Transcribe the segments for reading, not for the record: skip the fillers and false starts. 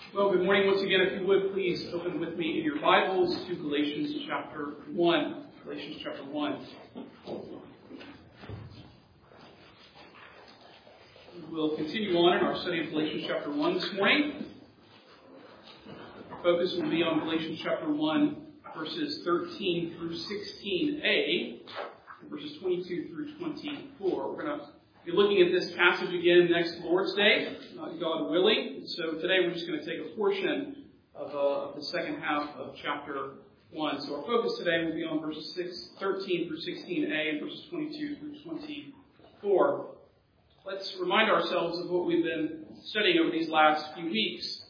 Well, good morning once again. If you would, please open with me in your Bibles to Galatians chapter 1. Galatians chapter 1. We'll continue on in our study of Galatians chapter 1 this morning. Our focus will be on Galatians chapter 1, verses 13 through 16a, and verses 22 through 24. We're going to be looking at this passage again next Lord's Day, God willing. So today we're just going to take a portion of the second half of chapter 1. So our focus today will be on verses 13 through 16a and verses 22 through 24. Let's remind ourselves of what we've been studying over these last few weeks.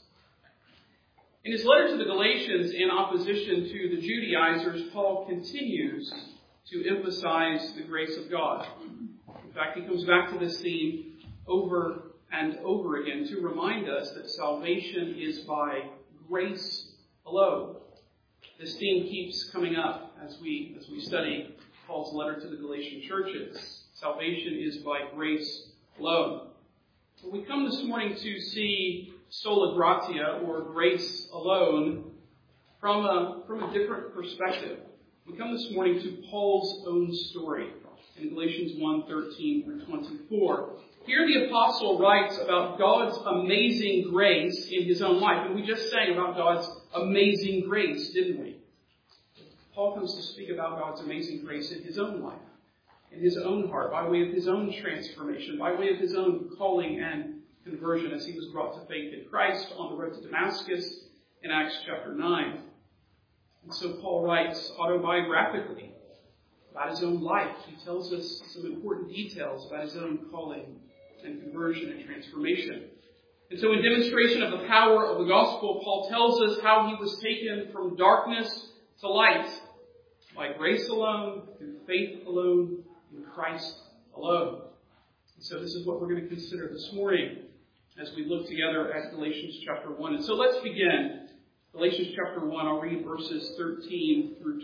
In his letter to the Galatians, in opposition to the Judaizers, Paul continues to emphasize the grace of God. In fact, he comes back to this theme over and over again to remind us that salvation is by grace alone. This theme keeps coming up as we study Paul's letter to the Galatian churches. Salvation is by grace alone. But we come this morning to see sola gratia, or grace alone, from a different perspective. We come this morning to Paul's own story in Galatians 1:13 through 24. Here the apostle writes about God's amazing grace in his own life. And we just sang about God's amazing grace, didn't we? Paul comes to speak about God's amazing grace in his own life, in his own heart, by way of his own transformation, by way of his own calling and conversion as he was brought to faith in Christ on the road to Damascus in Acts chapter 9. And so Paul writes autobiographically about his own life. He tells us some important details about his own calling and conversion and transformation. And so in demonstration of the power of the gospel, Paul tells us how he was taken from darkness to light by grace alone, through faith alone, in Christ alone. And so this is what we're going to consider this morning as we look together at Galatians chapter 1. And so let's begin. Galatians chapter 1, I'll read verses 13 through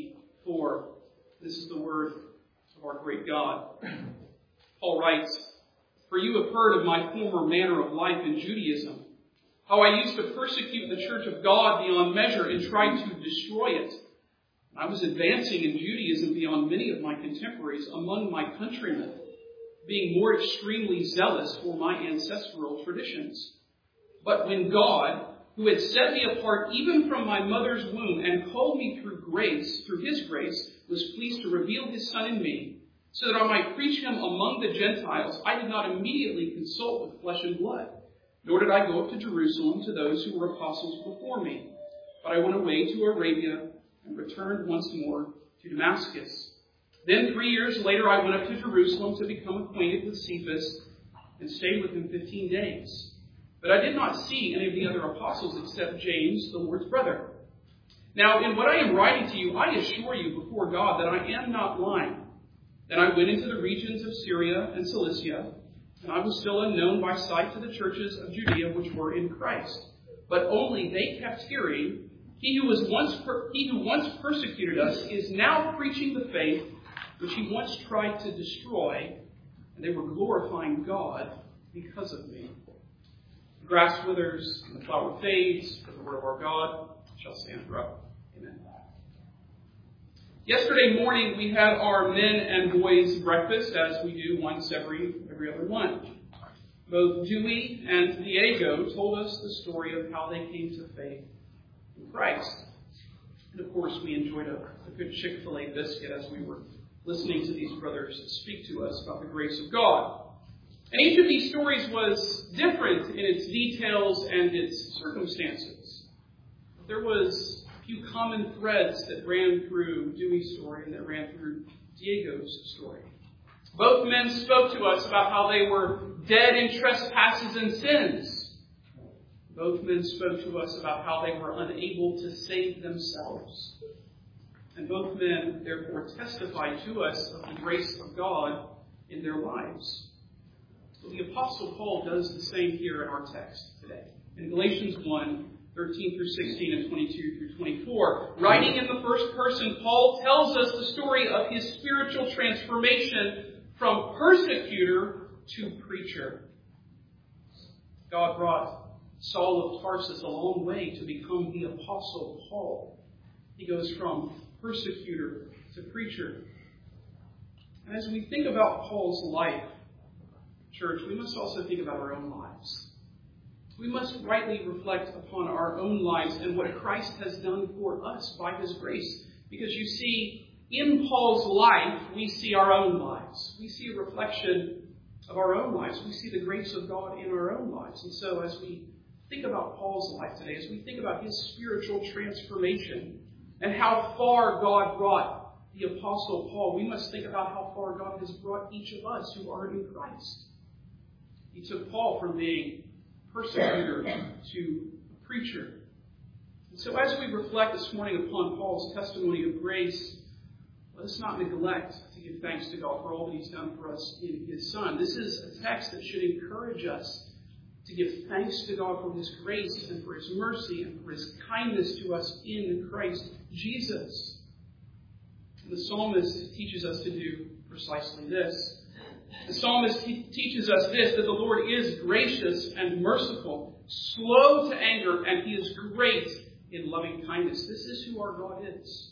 24. This is the word of our great God. Paul writes, "For you have heard of my former manner of life in Judaism, how I used to persecute the church of God beyond measure and tried to destroy it. I was advancing in Judaism beyond many of my contemporaries among my countrymen, being more extremely zealous for my ancestral traditions. But when God, who had set me apart even from my mother's womb and called me through his grace, was pleased to reveal his Son in me, so that I might preach him among the Gentiles, I did not immediately consult with flesh and blood, nor did I go up to Jerusalem to those who were apostles before me. But I went away to Arabia and returned once more to Damascus. Then 3 years later I went up to Jerusalem to become acquainted with Cephas and stayed with him 15 days. But I did not see any of the other apostles except James, the Lord's brother. Now, in what I am writing to you, I assure you before God that I am not lying. Then I went into the regions of Syria and Cilicia, and I was still unknown by sight to the churches of Judea which were in Christ. But only they kept hearing, he who once persecuted us is now preaching the faith which he once tried to destroy, and they were glorifying God because of me. The grass withers and the flower fades, but the word of our God shall stand forever. Amen. Yesterday morning we had our men and boys breakfast, as we do once every other month. Both Dewey and Diego told us the story of how they came to faith in Christ. And of course we enjoyed a good Chick-fil-A biscuit as we were listening to these brothers speak to us about the grace of God. And each of these stories was different in its details and its circumstances. There was a few common threads that ran through Dewey's story and that ran through Diego's story. Both men spoke to us about how they were dead in trespasses and sins. Both men spoke to us about how they were unable to save themselves. And both men, therefore, testified to us of the grace of God in their lives. So the Apostle Paul does the same here in our text today. In Galatians 1, 13 through 16 and 22 through 24, writing in the first person, Paul tells us the story of his spiritual transformation from persecutor to preacher. God brought Saul of Tarsus a long way to become the Apostle Paul. He goes from persecutor to preacher. And as we think about Paul's life, church, we must also think about our own lives. We must rightly reflect upon our own lives and what Christ has done for us by his grace. Because you see, in Paul's life, we see our own lives. We see a reflection of our own lives. We see the grace of God in our own lives. And so as we think about Paul's life today, as we think about his spiritual transformation and how far God brought the Apostle Paul, we must think about how far God has brought each of us who are in Christ. He took Paul from being persecutor to preacher. And so as we reflect this morning upon Paul's testimony of grace, let us not neglect to give thanks to God for all that he's done for us in his Son. This is a text that should encourage us to give thanks to God for his grace and for his mercy and for his kindness to us in Christ Jesus. And the psalmist teaches us to do precisely this. The psalmist teaches us this, that the Lord is gracious and merciful, slow to anger, and he is great in loving kindness. This is who our God is.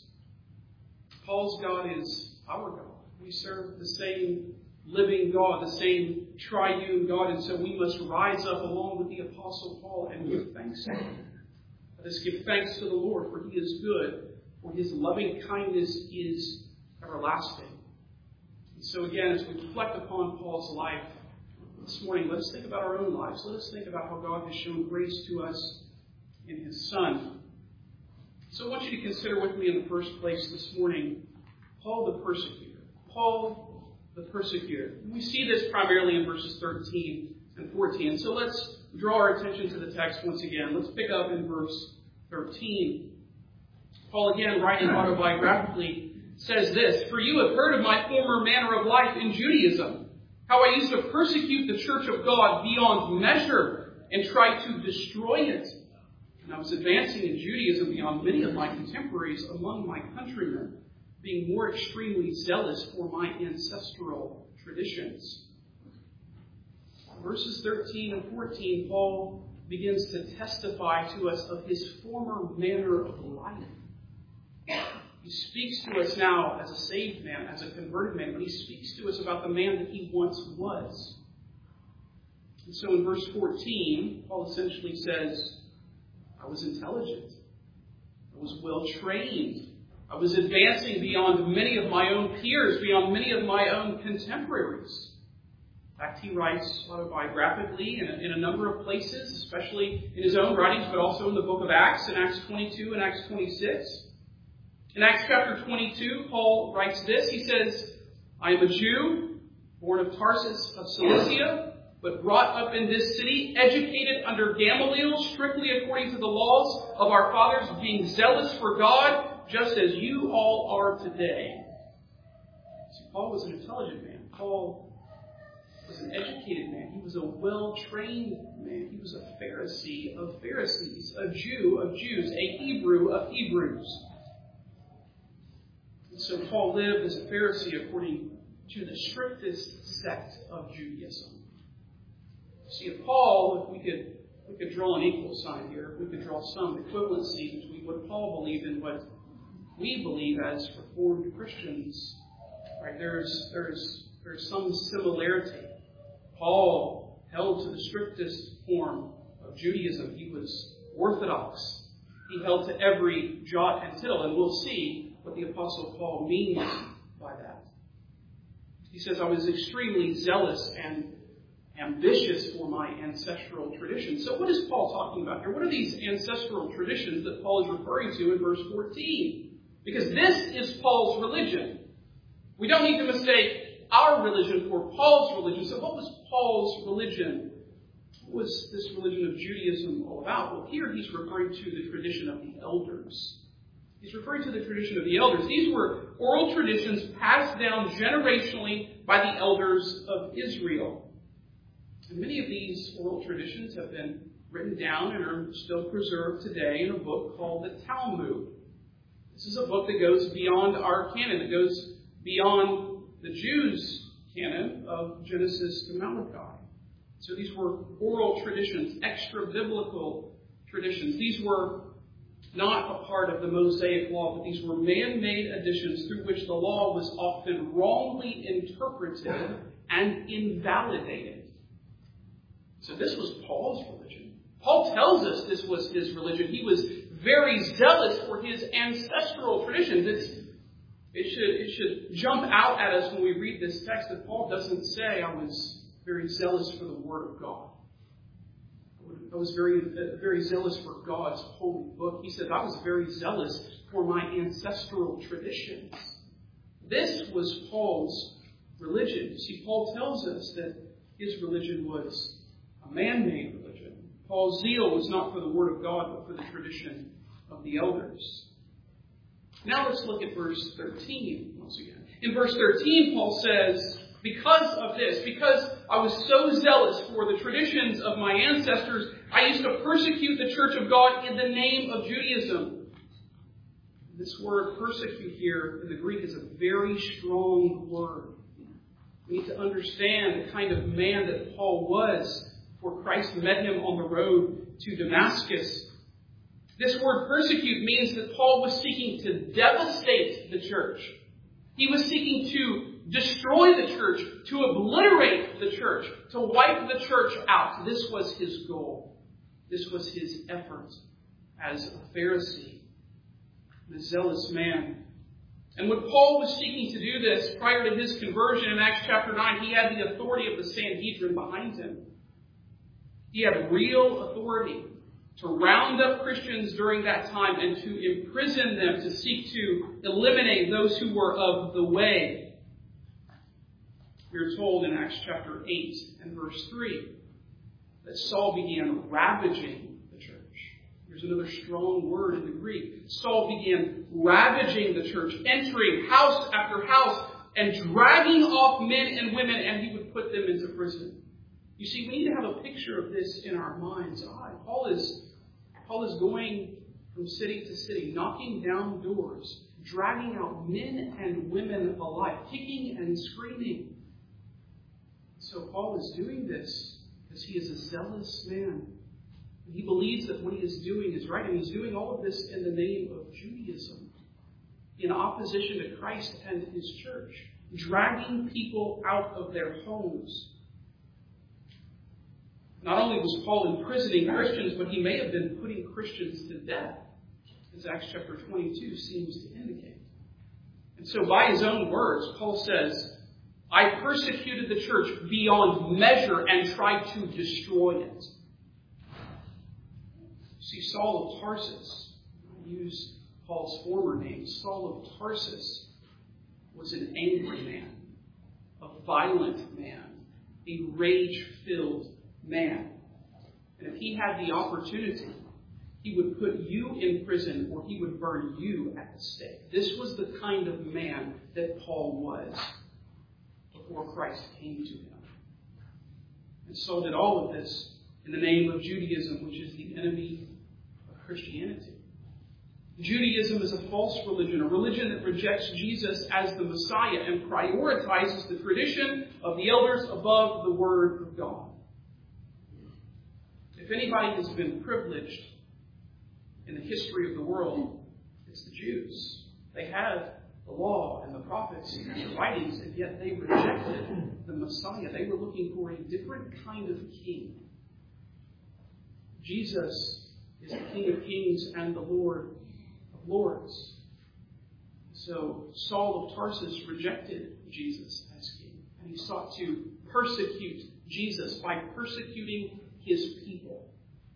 Paul's God is our God. We serve the same living God, the same triune God, and so we must rise up along with the Apostle Paul and give thanks to him. Let us give thanks to the Lord, for he is good, for his loving kindness is everlasting. And so again, as we reflect upon Paul's life this morning, let us think about our own lives. Let us think about how God has shown grace to us in his Son. So I want you to consider with me in the first place this morning, Paul the persecutor. Paul the persecutor. We see this primarily in verses 13 and 14. So let's draw our attention to the text once again. Let's pick up in verse 13. Paul, again, writing autobiographically, says this, "For you have heard of my former manner of life in Judaism, how I used to persecute the church of God beyond measure and try to destroy it. And I was advancing in Judaism beyond many of my contemporaries among my countrymen, being more extremely zealous for my ancestral traditions." Verses 13 and 14, Paul begins to testify to us of his former manner of life. He speaks to us now as a saved man, as a converted man, but he speaks to us about the man that he once was. And so in verse 14, Paul essentially says, I was intelligent. I was well trained. I was advancing beyond many of my own peers, beyond many of my own contemporaries. In fact, he writes autobiographically in a number of places, especially in his own writings, but also in the book of Acts, in Acts 22 and Acts 26. In Acts chapter 22, Paul writes this. He says, "I am a Jew, born of Tarsus of Cilicia, but brought up in this city, educated under Gamaliel, strictly according to the laws of our fathers, being zealous for God, just as you all are today." See, Paul was an intelligent man. Paul was an educated man. He was a well-trained man. He was a Pharisee of Pharisees, a Jew of Jews, a Hebrew of Hebrews. And so Paul lived as a Pharisee according to the strictest sect of Judaism. See, if Paul, if we could draw an equal sign here, if we could draw some equivalency between what Paul believed and what we believe as Reformed Christians, right? There's some similarity. Paul held to the strictest form of Judaism. He was orthodox. He held to every jot and tittle, and we'll see what the Apostle Paul means by that. He says, I was extremely zealous and ambitious for my ancestral tradition. So what is Paul talking about here? What are these ancestral traditions that Paul is referring to in verse 14? Because this is Paul's religion. We don't need to mistake our religion for Paul's religion. So what was Paul's religion? What was this religion of Judaism all about? Well, here he's referring to the tradition of the elders. He's referring to the tradition of the elders. These were oral traditions passed down generationally by the elders of Israel. And many of these oral traditions have been written down and are still preserved today in a book called the Talmud. This is a book that goes beyond our canon. It goes beyond the Jews' canon of Genesis to Malachi. So these were oral traditions, extra-biblical traditions. These were not a part of the Mosaic law, but these were man-made additions through which the law was often wrongly interpreted and invalidated. So this was Paul's religion. Paul tells us this was his religion. He was very zealous for his ancestral traditions. It should jump out at us when we read this text that Paul doesn't say, I was very zealous for the Word of God. I was very zealous for God's holy book. He said, I was very zealous for my ancestral traditions. This was Paul's religion. You see, Paul tells us that his religion was a man-made religion. Paul's zeal was not for the Word of God, but for the tradition of the elders. Now let's look at verse 13 once again. In verse 13, Paul says, because of this, because I was so zealous for the traditions of my ancestors, I used to persecute the church of God in the name of Judaism. This word persecute here in the Greek is a very strong word. We need to understand the kind of man that Paul was before Christ met him on the road to Damascus. This word persecute means that Paul was seeking to devastate the church. He was seeking to destroy the church, to obliterate the church, to wipe the church out. This was his goal. This was his effort as a Pharisee, a zealous man. And when Paul was seeking to do this prior to his conversion in Acts chapter 9, he had the authority of the Sanhedrin behind him. He had real authority to round up Christians during that time and to imprison them, to seek to eliminate those who were of the way. We are told in Acts chapter 8 and verse 3 that Saul began ravaging the church. Here's another strong word in the Greek. Saul began ravaging the church, entering house after house and dragging off men and women, and he would put them into prison. You see, we need to have a picture of this in our mind's eye. Paul is going from city to city, knocking down doors, dragging out men and women alike, kicking and screaming. So Paul is doing this because he is a zealous man. He believes that what he is doing is right, and he's doing all of this in the name of Judaism, in opposition to Christ and his church, dragging people out of their homes. Not only was Paul imprisoning Christians, but he may have been putting Christians to death, as Acts chapter 22 seems to indicate. And so by his own words, Paul says, I persecuted the church beyond measure and tried to destroy it. See, Saul of Tarsus, I use Paul's former name, Saul of Tarsus was an angry man, a violent man, a rage-filled man. And if he had the opportunity, he would put you in prison or he would burn you at the stake. This was the kind of man that Paul was before Christ came to him. And so did all of this in the name of Judaism, which is the enemy of Christianity. Judaism is a false religion, a religion that rejects Jesus as the Messiah and prioritizes the tradition of the elders above the Word of God. If anybody has been privileged in the history of the world, it's the Jews. They had the law and the prophets and the writings, and yet they rejected the Messiah. They were looking for a different kind of king. Jesus is the King of Kings and the Lord of Lords. So Saul of Tarsus rejected Jesus as king, and he sought to persecute Jesus by persecuting his people.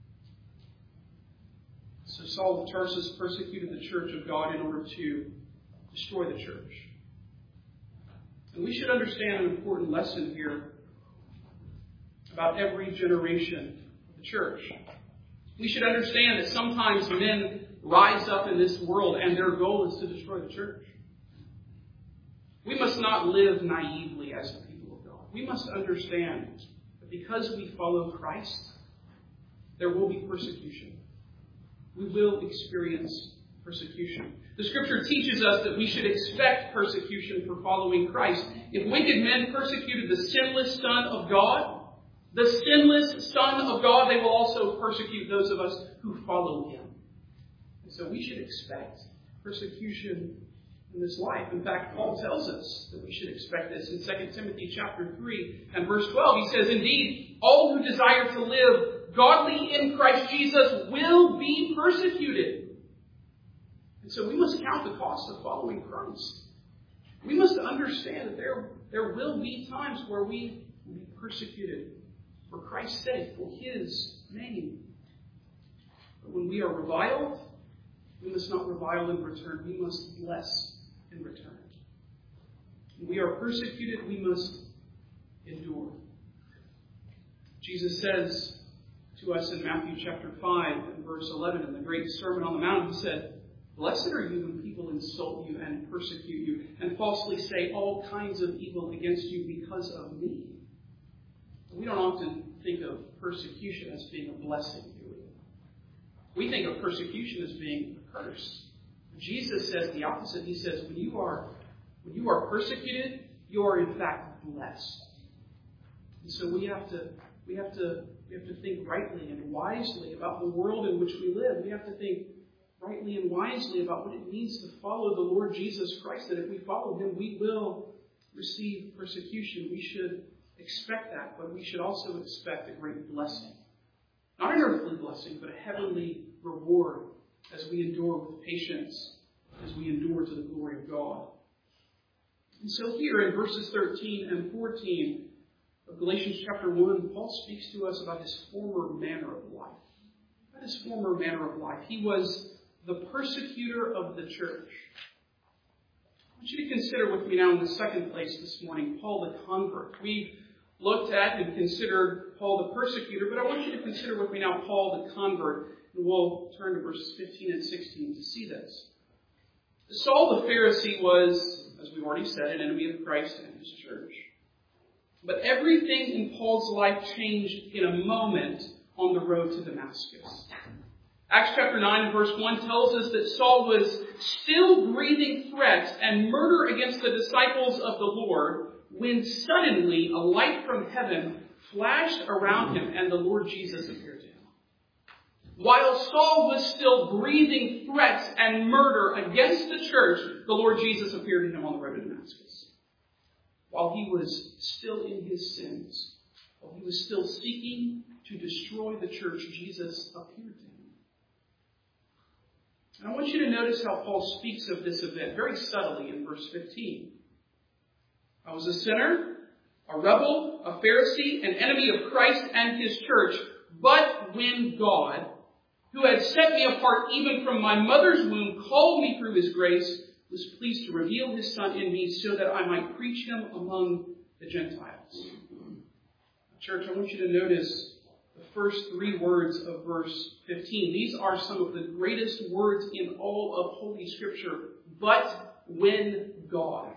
So Saul of Tarsus persecuted the church of God in order to destroy the church. And we should understand an important lesson here about every generation of the church. We should understand that sometimes men rise up in this world and their goal is to destroy the church. We must not live naively as the people of God. We must understand that because we follow Christ, there will be persecution. We will experience persecution. The Scripture teaches us that we should expect persecution for following Christ. If wicked men persecuted the sinless Son of God, the sinless Son of God, they will also persecute those of us who follow him. And so we should expect persecution in this life. In fact, Paul tells us that we should expect this in 2 Timothy chapter 3 and verse 12. He says, indeed, all who desire to live godly in Christ Jesus will be persecuted. And so we must count the cost of following Christ. We must understand that there will be times where we will be persecuted for Christ's sake, for his name. But when we are reviled, we must not revile in return. We must bless in return. When we are persecuted, we must endure. Jesus says to us in Matthew chapter 5 and verse 11 in the great Sermon on the Mount, he said, blessed are you when people insult you and persecute you and falsely say all kinds of evil against you because of me. We don't often think of persecution as being a blessing, do we? We think of persecution as being a curse. Jesus says the opposite. He says, when you are persecuted, you are in fact blessed. And so we have to think rightly and wisely about the world in which we live. We have to think rightly and wisely about what it means to follow the Lord Jesus Christ, that if we follow him, we will receive persecution. We should expect that, but we should also expect a great blessing. Not an earthly blessing, but a heavenly reward as we endure with patience, as we endure to the glory of God. And so here in verses 13 and 14 of Galatians chapter 1, Paul speaks to us about his former manner of life. About his former manner of life. He was the persecutor of the church. I want you to consider with me now in the second place this morning, Paul the convert. We've looked at and considered Paul the persecutor, but I want you to consider with me now Paul the convert. And we'll turn to verses 15 and 16 to see this. Saul the Pharisee was, as we've already said, an enemy of Christ and his church. But everything in Paul's life changed in a moment on the road to Damascus. Acts chapter 9 verse 1 tells us that Saul was still breathing threats and murder against the disciples of the Lord when suddenly a light from heaven flashed around him and the Lord Jesus appeared to him. While Saul was still breathing threats and murder against the church, the Lord Jesus appeared to him on the road to Damascus. While he was still in his sins, while he was still seeking to destroy the church, Jesus appeared to him. And I want you to notice how Paul speaks of this event very subtly in verse 15. I was a sinner, a rebel, a Pharisee, an enemy of Christ and his church. But when God, who had set me apart even from my mother's womb, called me through his grace, was pleased to reveal his Son in me so that I might preach him among the Gentiles. Church, I want you to notice the first three words of verse 15. These are some of the greatest words in all of Holy Scripture. But when God.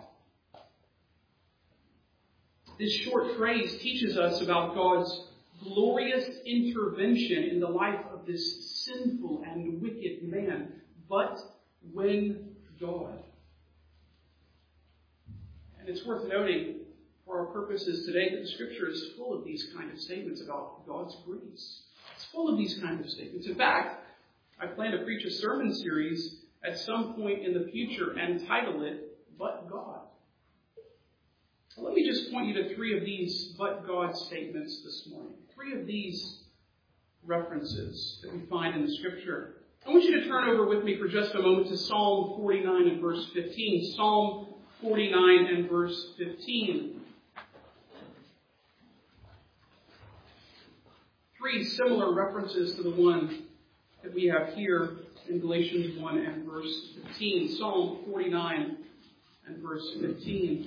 This short phrase teaches us about God's glorious intervention in the life of this sinful and wicked man. But when God. And it's worth noting for our purposes today that the Scripture is full of these kind of statements about God's grace. It's full of these kind of statements. In fact, I plan to preach a sermon series at some point in the future and title it, But God. Let me just point you to three of these but God statements this morning. Three of these references that we find in the Scripture. I want you to turn over with me for just a moment to Psalm 49 and verse 15. Psalm 49 and verse 15. Three similar references to the one that we have here in Galatians 1 and verse 15. Psalm 49 and verse 15.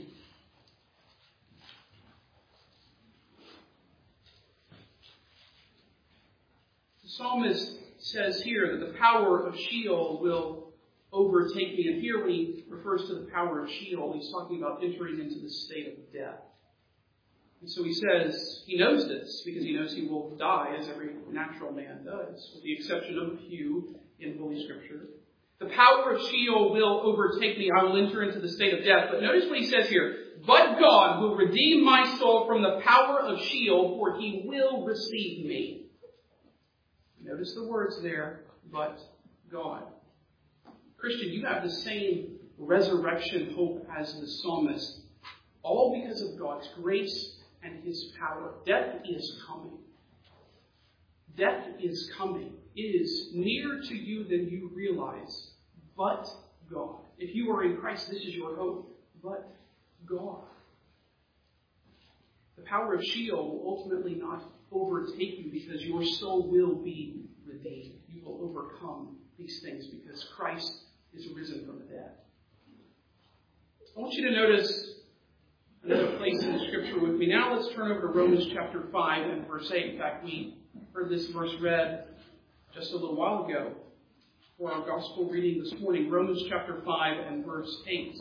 The psalmist says here that the power of Sheol will overtake me. And here when he refers to the power of Sheol, he's talking about entering into the state of death. And so he says he knows this because he knows he will die as every natural man does, with the exception of a few in Holy Scripture. The power of Sheol will overtake me. I will enter into the state of death. But notice what he says here. but God will redeem my soul from the power of Sheol, for he will receive me. Notice the words there, but God. Christian, you have the same resurrection hope as the psalmist, all because of God's grace and his power. Death is coming. Death is coming. It is nearer to you than you realize, but God. If you are in Christ, this is your hope, but God. The power of Sheol will ultimately not overtake you because your soul will be redeemed. You will overcome these things because Christ is risen from the dead. I want you to notice another place in the Scripture with me. Now let's turn over to Romans chapter 5 and verse 8. In fact, we heard this verse read just a little while ago for our gospel reading this morning. Romans chapter 5 and verse 8.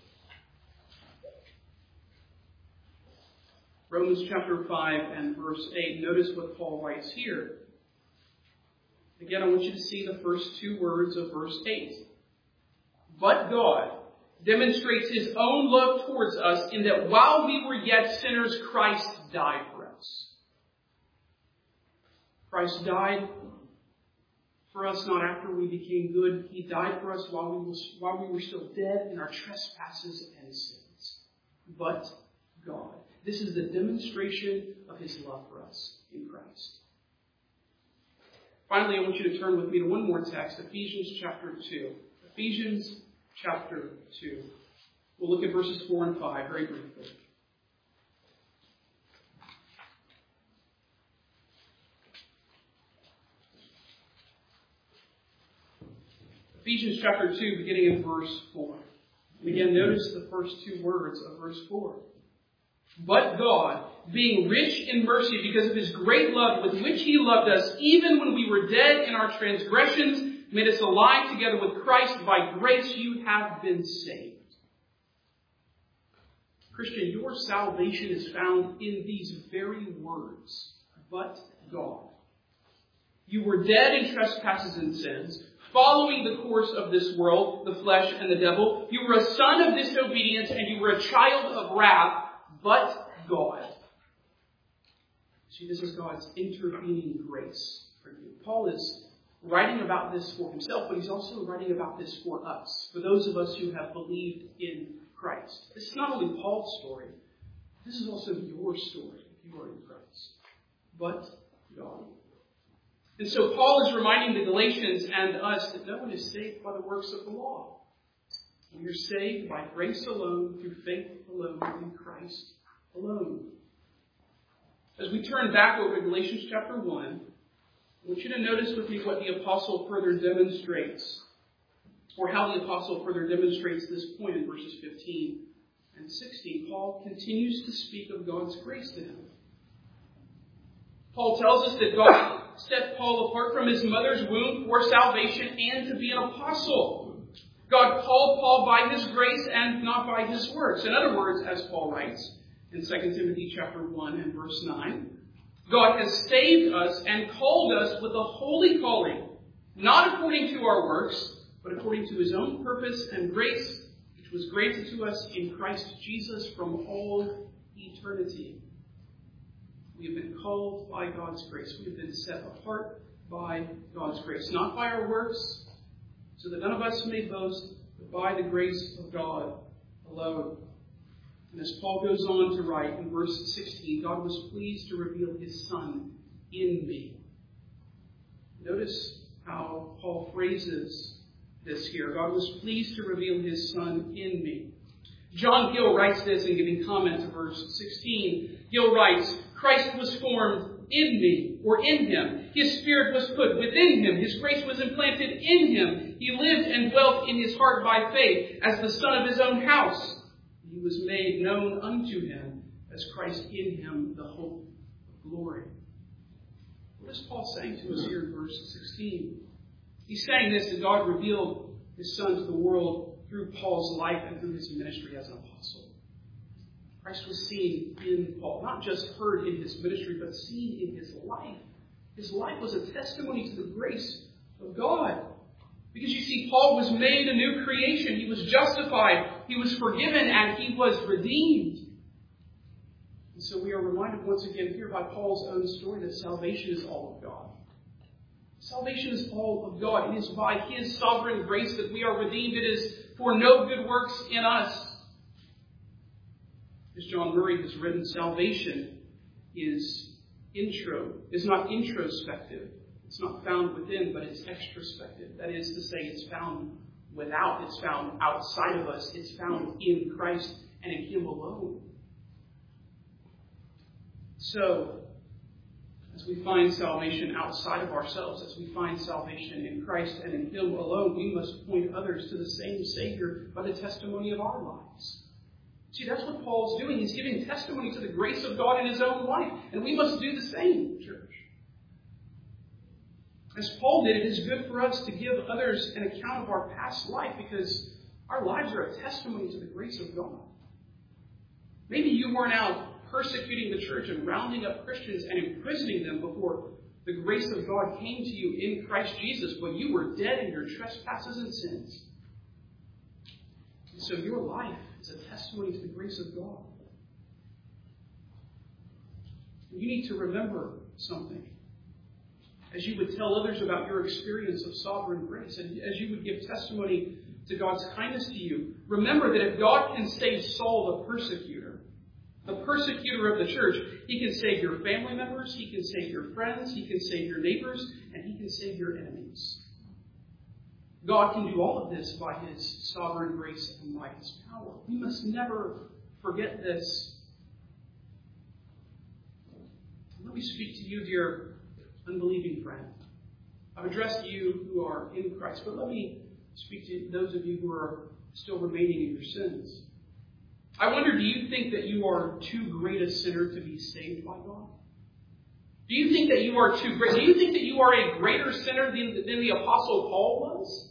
Romans chapter 5 and verse 8. Notice what Paul writes here. Again, I want you to see the first two words of verse 8. But God demonstrates his own love towards us in that while we were yet sinners, Christ died for us. Christ died for us not after we became good. He died for us while we were still dead in our trespasses and sins. But God. This is the demonstration of his love for us in Christ. Finally, I want you to turn with me to one more text, Ephesians chapter 2. Ephesians chapter 2. We'll look at verses 4 and 5 very briefly. Ephesians chapter 2, beginning in verse 4. And again, notice the first two words of verse 4. But God, being rich in mercy because of his great love with which he loved us, even when we were dead in our transgressions, made us alive together with Christ. By grace you have been saved. Christian, your salvation is found in these very words. But God. You were dead in trespasses and sins, following the course of this world, the flesh and the devil. You were a son of disobedience and you were a child of wrath. But God. See, this is God's intervening grace for you. Paul is writing about this for himself, but he's also writing about this for us, for those of us who have believed in Christ. This is not only Paul's story, this is also your story if you are in Christ. But God. And so Paul is reminding the Galatians and us that no one is saved by the works of the law. We are saved by grace alone, through faith alone, in Christ alone. As we turn back over to Galatians chapter 1, I want you to notice with me what the apostle further demonstrates, or how the apostle further demonstrates this point in verses 15 and 16. Paul continues to speak of God's grace to him. Paul tells us that God set Paul apart from his mother's womb for salvation and to be an apostle. God called Paul by his grace and not by his works. In other words, as Paul writes in 2 Timothy chapter 1 and verse 9, God has saved us and called us with a holy calling, not according to our works, but according to his own purpose and grace, which was granted to us in Christ Jesus from all eternity. We have been called by God's grace. We have been set apart by God's grace, not by our works, so that none of us may boast, but by the grace of God alone. And as Paul goes on to write in verse 16, God was pleased to reveal his Son in me. Notice how Paul phrases this here. God was pleased to reveal his Son in me. John Gill writes this in giving comment to verse 16. Gill writes, Christ was formed in me, or in him. His spirit was put within him. His grace was implanted in him. He lived and dwelt in his heart by faith as the son of his own house. He was made known unto him as Christ in him, the hope of glory. What is Paul saying to us here in verse 16? He's saying this, that God revealed his Son to the world through Paul's life and through his ministry as an apostle. Christ was seen in Paul, not just heard in his ministry, but seen in his life. His life was a testimony to the grace of God. Because you see, Paul was made a new creation. He was justified, He was forgiven and he was redeemed. And so we are reminded once again here by Paul's own story that salvation is all of God. Salvation is all of God. It is by his sovereign grace that we are redeemed. It is for no good works in us. As John Murray has written, salvation is not introspective. It's not found within, but it's extrospective. That is to say, it's found without. It's found outside of us. It's found in Christ and in him alone. So, as we find salvation outside of ourselves, as we find salvation in Christ and in him alone, we must point others to the same Savior by the testimony of our lives. See, that's what Paul's doing. He's giving testimony to the grace of God in his own life. And we must do the same, church. As Paul did, it is good for us to give others an account of our past life because our lives are a testimony to the grace of God. Maybe you weren't out persecuting the church and rounding up Christians and imprisoning them before the grace of God came to you in Christ Jesus, but you were dead in your trespasses and sins. And so your life is a testimony to the grace of God. You need to remember something. As you would tell others about your experience of sovereign grace, and as you would give testimony to God's kindness to you, remember that if God can save Saul the persecutor of the church, he can save your family members, he can save your friends, he can save your neighbors, and he can save your enemies. God can do all of this by his sovereign grace and by his power. We must never forget this. Let me speak to you, dear unbelieving friend. I've addressed you who are in Christ, but let me speak to those of you who are still remaining in your sins. I wonder, do you think that you are too great a sinner to be saved by God? Do you think that you are too great? Do you think that you are a greater sinner than the Apostle Paul was?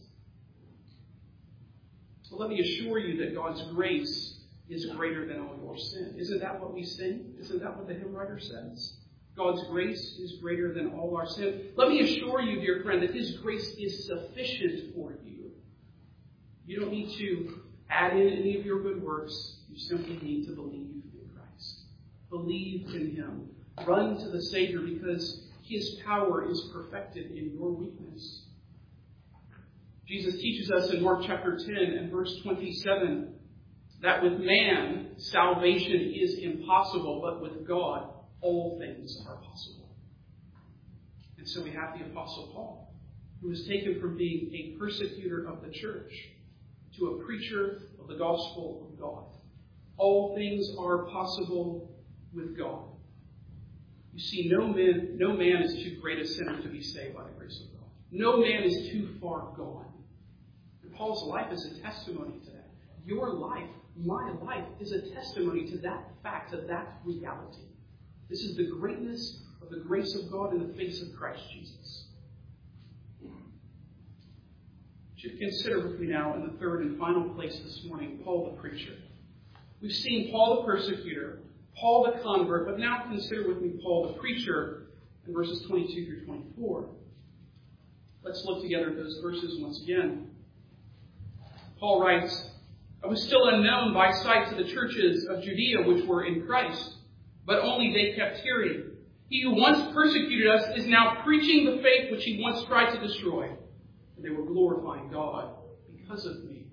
Well, let me assure you that God's grace is greater than all your sin. Isn't that what we sing? Isn't that what the hymn writer says? God's grace is greater than all our sin. Let me assure you, dear friend, that his grace is sufficient for you. You don't need to add in any of your good works. You simply need to believe in Christ. Believe in him. Run to the Savior because his power is perfected in your weakness. Jesus teaches us in Mark chapter 10 and verse 27 that with man, salvation is impossible, but with God, all things are possible. And so we have the Apostle Paul, who was taken from being a persecutor of the church to a preacher of the gospel of God. All things are possible with God. You see, no man is too great a sinner to be saved by the grace of God. No man is too far gone. And Paul's life is a testimony to that. Your life, my life, is a testimony to that fact, to that reality. This is the greatness of the grace of God in the face of Christ Jesus. You should consider with me now in the third and final place this morning, Paul the preacher. We've seen Paul the persecutor, Paul the convert, but now consider with me Paul the preacher in verses 22 through 24. Let's look together at those verses once again. Paul writes, I was still unknown by sight to the churches of Judea which were in Christ, but only they kept hearing. He who once persecuted us is now preaching the faith which he once tried to destroy. And they were glorifying God because of me.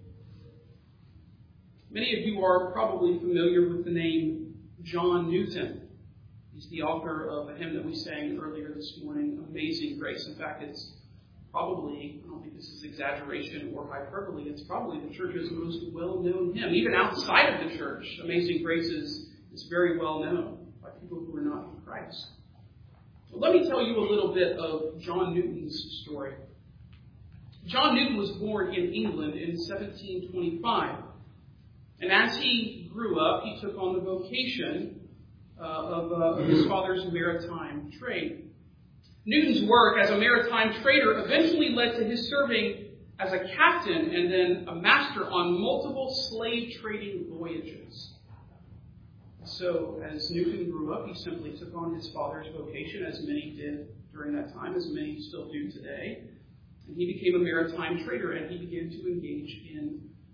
Many of you are probably familiar with the name John Newton. He's the author of a hymn that we sang earlier this morning, Amazing Grace. In fact, it's probably, I don't think this is exaggeration or hyperbole, it's probably the church's most well-known hymn. Even outside of the church, Amazing Grace is very well known by people who are not in Christ. Well, let me tell you a little bit of John Newton's story. John Newton was born in England in 1725. And as he grew up, he took on the vocation of his father's maritime trade. Newton's work as a maritime trader eventually led to his serving as a captain and then a master on multiple slave trading voyages. So as Newton grew up, he simply took on his father's vocation, as many did during that time, as many still do today. And he became a maritime trader, and he began to engage in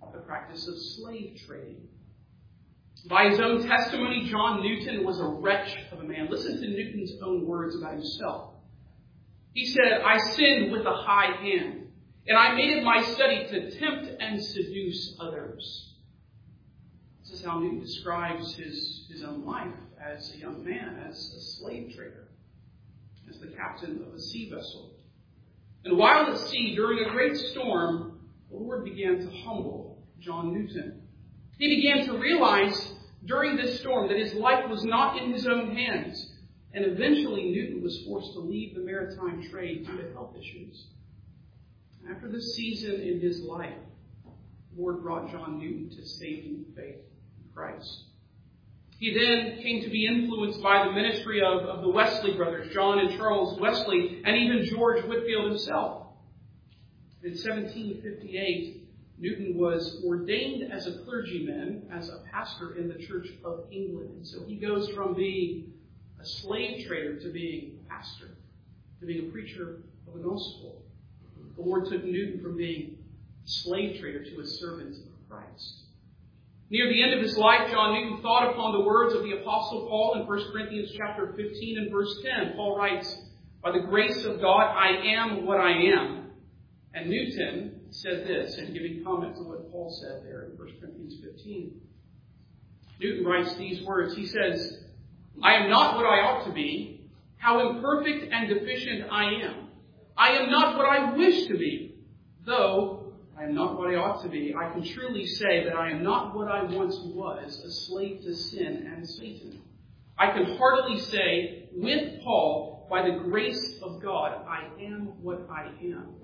the practice of slave trading. By his own testimony, John Newton was a wretch of a man. Listen to Newton's own words about himself. He said, "I sinned with a high hand, and I made it my study to tempt and seduce others." This is how Newton describes his own life as a young man, as a slave trader, as the captain of a sea vessel. And while at sea, during a great storm, the Lord began to humble John Newton. He began to realize during this storm that his life was not in his own hands. And eventually Newton was forced to leave the maritime trade due to health issues. After this season in his life, the Lord brought John Newton to saving faith in Christ. He then came to be influenced by the ministry of the Wesley brothers, John and Charles Wesley, and even George Whitefield himself. In 1758, Newton was ordained as a clergyman, as a pastor in the Church of England. And so he goes from being a slave trader to being a pastor, to being a preacher of the gospel. The Lord took Newton from being a slave trader to a servant of Christ. Near the end of his life, John Newton thought upon the words of the Apostle Paul in 1 Corinthians chapter 15 and verse 10. Paul writes, "By the grace of God, I am what I am." And Newton said this, in giving comment to what Paul said there in 1 Corinthians 15. Newton writes these words. He says, "I am not what I ought to be. How imperfect and deficient I am. I am not what I wish to be. Though I am not what I ought to be, I can truly say that I am not what I once was, a slave to sin and Satan. I can heartily say, with Paul, by the grace of God, I am what I am."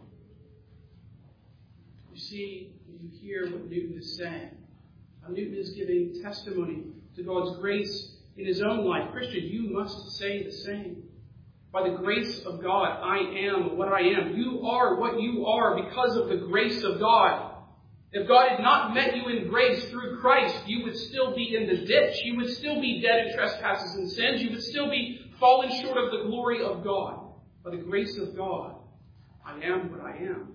You see, you hear what Newton is saying. Newton is giving testimony to God's grace in his own life. Christian, you must say the same. By the grace of God, I am what I am. You are what you are because of the grace of God. If God had not met you in grace through Christ, you would still be in the ditch. You would still be dead in trespasses and sins. You would still be fallen short of the glory of God. By the grace of God, I am what I am.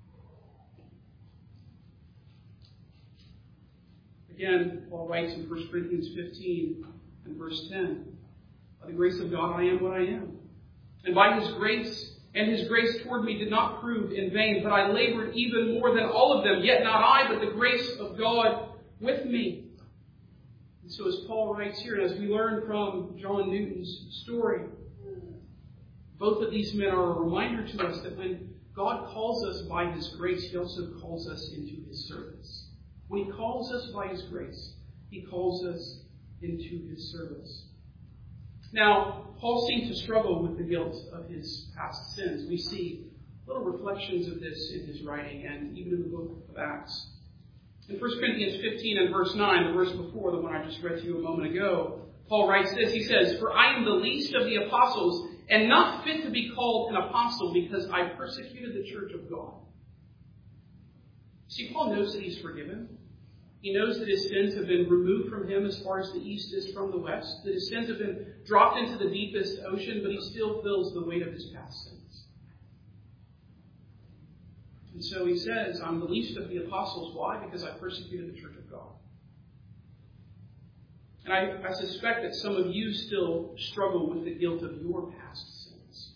Again, Paul writes in 1 Corinthians 15 and verse 10, "By the grace of God, I am what I am. And by his grace, and his grace toward me did not prove in vain, but I labored even more than all of them. Yet not I, but the grace of God with me." And so as Paul writes here, and as we learn from John Newton's story, both of these men are a reminder to us that when God calls us by his grace, he also calls us into his service. When he calls us by his grace, he calls us into his service. Now, Paul seemed to struggle with the guilt of his past sins. We see little reflections of this in his writing and even in the book of Acts. In 1 Corinthians 15 and verse 9, the verse before the one I just read to you a moment ago, Paul writes this. He says, "For I am the least of the apostles, and not fit to be called an apostle, because I persecuted the church of God." See, Paul knows that he's forgiven. He knows that his sins have been removed from him as far as the east is from the west, that his sins have been dropped into the deepest ocean, but he still feels the weight of his past sins. And so he says, "I'm the least of the apostles." Why? Because I persecuted the church of God. And I suspect that some of you still struggle with the guilt of your past sins.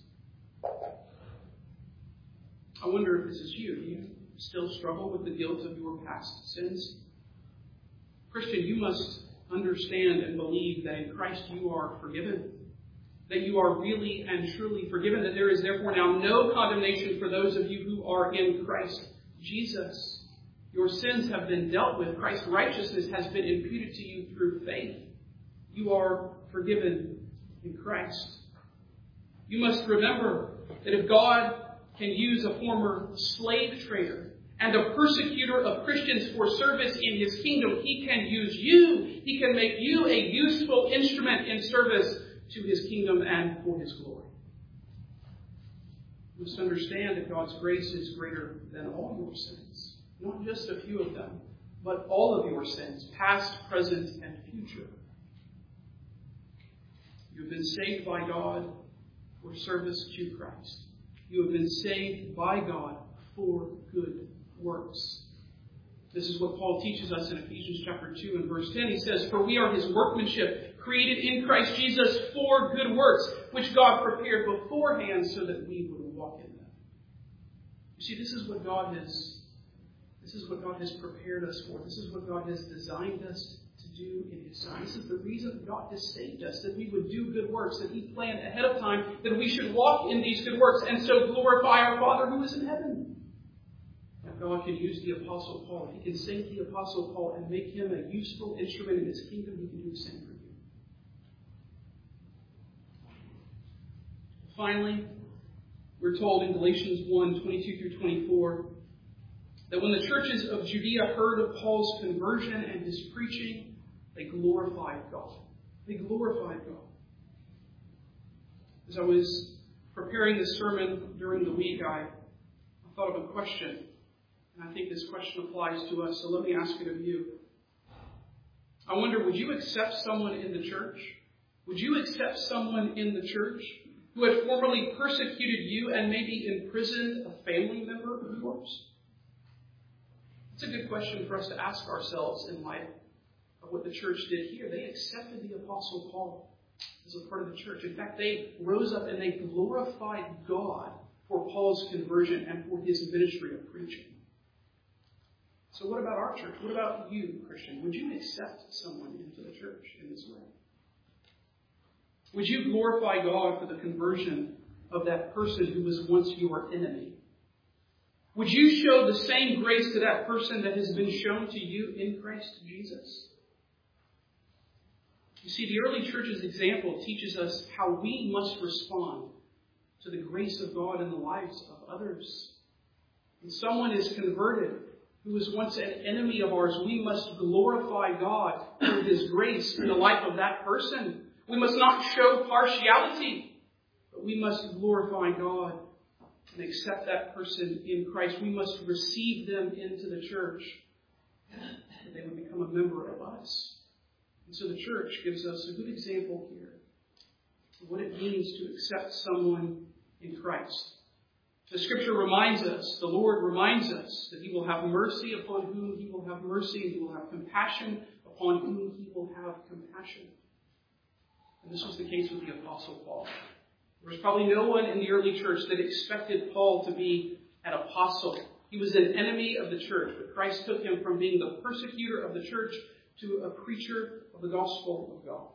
I wonder if this is you. Do you still struggle with the guilt of your past sins? Christian, you must understand and believe that in Christ you are forgiven. That you are really and truly forgiven. That there is therefore now no condemnation for those of you who are in Christ Jesus. Your sins have been dealt with. Christ's righteousness has been imputed to you through faith. You are forgiven in Christ. You must remember that if God can use a former slave trader and a persecutor of Christians for service in his kingdom, he can use you. He can make you a useful instrument in service to his kingdom and for his glory. You must understand that God's grace is greater than all your sins. Not just a few of them, but all of your sins, past, present, and future. You have been saved by God for service to Christ. You have been saved by God for good works. This is what Paul teaches us in Ephesians chapter 2 and verse 10. He says, "For we are his workmanship, created in Christ Jesus for good works, which God prepared beforehand so that we would walk in them." You see, this is what God has prepared us for. This is what God has designed us to do in his Son. This is the reason God has saved us, that we would do good works, that he planned ahead of time that we should walk in these good works and so glorify our Father who is in heaven. If God can use the Apostle Paul, if he can save the Apostle Paul and make him a useful instrument in his kingdom, he can do the same for you. Finally, we're told in Galatians 1, 22 through 24, that when the churches of Judea heard of Paul's conversion and his preaching, they glorified God. They glorified God. As I was preparing this sermon during the week, I thought of a question. And I think this question applies to us, so let me ask it of you. I wonder, would you accept someone in the church? Would you accept someone in the church who had formerly persecuted you and maybe imprisoned a family member of yours? It's a good question for us to ask ourselves in light of what the church did here. They accepted the Apostle Paul as a part of the church. In fact, they rose up and they glorified God for Paul's conversion and for his ministry of preaching. So what about our church? What about you, Christian? Would you accept someone into the church in this way? Would you glorify God for the conversion of that person who was once your enemy? Would you show the same grace to that person that has been shown to you in Christ Jesus? You see, the early church's example teaches us how we must respond to the grace of God in the lives of others. When someone is converted who was once an enemy of ours, we must glorify God for his grace in the life of that person. We must not show partiality, but we must glorify God and accept that person in Christ. We must receive them into the church, that they would become a member of us. And so the church gives us a good example here of what it means to accept someone in Christ. The Scripture reminds us, the Lord reminds us, that he will have mercy upon whom he will have mercy, and he will have compassion upon whom he will have compassion. And this was the case with the Apostle Paul. There was probably no one in the early church that expected Paul to be an apostle. He was an enemy of the church, but Christ took him from being the persecutor of the church to a preacher of the gospel of God.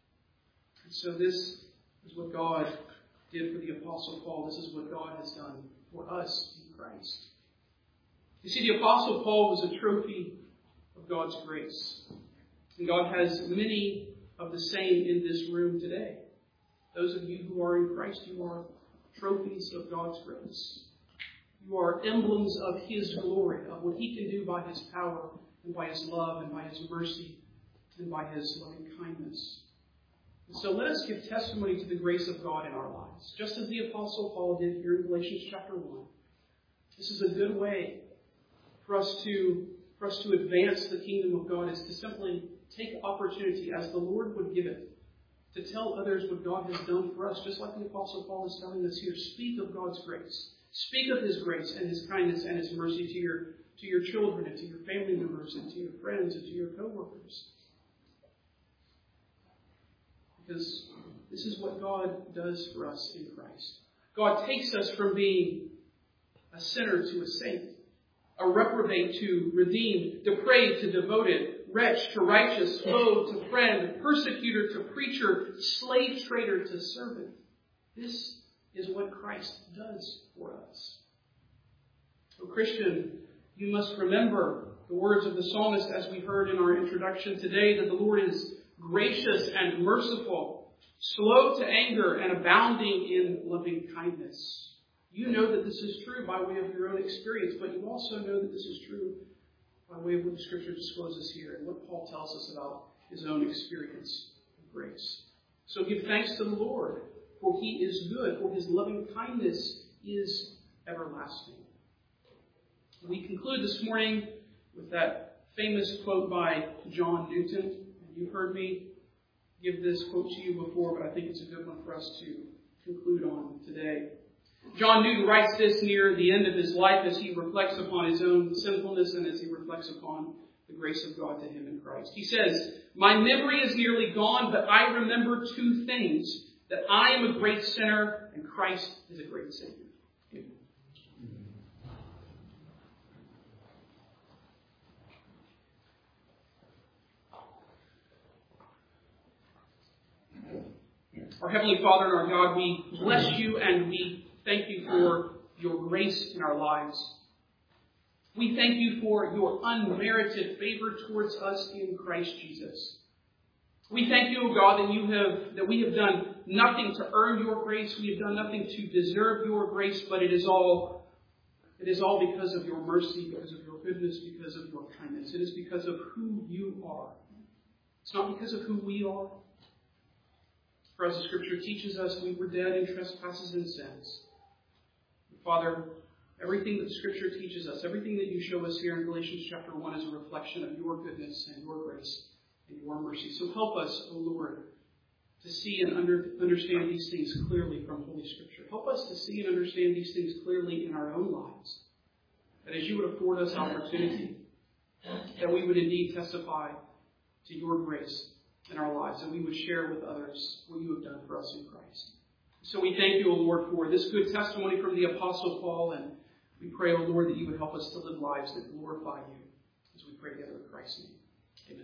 And so this is what God did for the Apostle Paul. This is what God has done for us in Christ. You see, the Apostle Paul was a trophy of God's grace. And God has many of the same in this room today. Those of you who are in Christ, you are trophies of God's grace. You are emblems of his glory, of what he can do by his power and by his love and by his mercy and by his loving kindness. And so let us give testimony to the grace of God in our lives, just as the Apostle Paul did here in Galatians chapter 1. This is a good way for us to advance the kingdom of God, is to simply take opportunity as the Lord would give it, to tell others what God has done for us, just like the Apostle Paul is telling us here. Speak of God's grace. Speak of his grace and his kindness and his mercy to your children and to your family members and to your friends and to your co-workers. Because this is what God does for us in Christ. God takes us from being a sinner to a saint, a reprobate to redeemed, depraved to devoted, wretch to righteous, foe to friend, persecutor to preacher, slave trader to servant. This is what Christ does for us. So, Christian, you must remember the words of the psalmist as we heard in our introduction today, that the Lord is gracious and merciful, slow to anger and abounding in loving kindness. You know that this is true by way of your own experience, but you also know that this is true by way of what the Scripture discloses here and what Paul tells us about his own experience of grace. So give thanks to the Lord, for he is good, for his loving kindness is everlasting. We conclude this morning with that famous quote by John Newton. And you've heard me give this quote to you before, but I think it's a good one for us to conclude on today. John Newton writes this near the end of his life as he reflects upon his own sinfulness and as he reflects upon the grace of God to him in Christ. He says, "My memory is nearly gone, but I remember two things, that I am a great sinner and Christ is a great Savior." Our Heavenly Father and our God, we bless you and we thank you for your grace in our lives. We thank you for your unmerited favor towards us in Christ Jesus. We thank you, O God, that we have done nothing to earn your grace. We have done nothing to deserve your grace, but it is all because of your mercy, because of your goodness, because of your kindness. It is because of who you are. It's not because of who we are. For as the Scripture teaches us, we were dead in trespasses and sins. Father, everything that the Scripture teaches us, everything that you show us here in Galatians chapter 1 is a reflection of your goodness and your grace and your mercy. So help us, O Lord, to see and understand these things clearly from Holy Scripture. Help us to see and understand these things clearly in our own lives. That as you would afford us opportunity, that we would indeed testify to your grace in our lives, and we would share with others what you have done for us in Christ. So we thank you, O Lord, for this good testimony from the Apostle Paul, and we pray, O Lord, that you would help us to live lives that glorify you, as we pray together in Christ's name.